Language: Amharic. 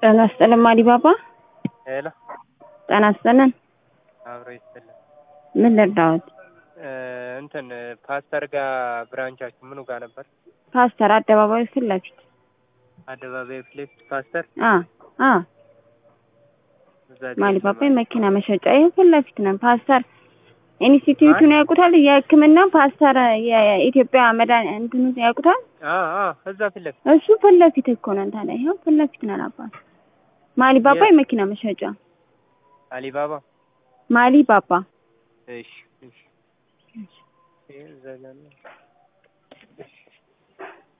ጤና ይስጥልን አሊባባ። ሄሎ ጤና ይስጥልን። አብሮ ይስጥልን። ምን ልርዳዎት? እንትን ፓስተር ጋር ብራንቻችሁ ምኑ ጋር ነበር? ፓስተር አደባባዩ ፊት ለፊት። አደባባዩ ፊት ለፊት ፓስተር? አሊባባ መኪና መሸጫ ፊት ለፊት ነው። ፓስተር ኢንስቲትዩቱን ያውቁታል? የሕክምና ፓስተር የኢትዮጵያ መዳን እንትኑ ያውቁታል? እዛ ፊት ለፊት። እሱ ፊት ለፊት እኮ ነው። ታዲያ ይሄው ፊት ለፊት ነው አባት። ማሊባባ መኪና መሸጫ። አሊባባ ማሊባባ። እሺ እሺ። እሺ ዘጋና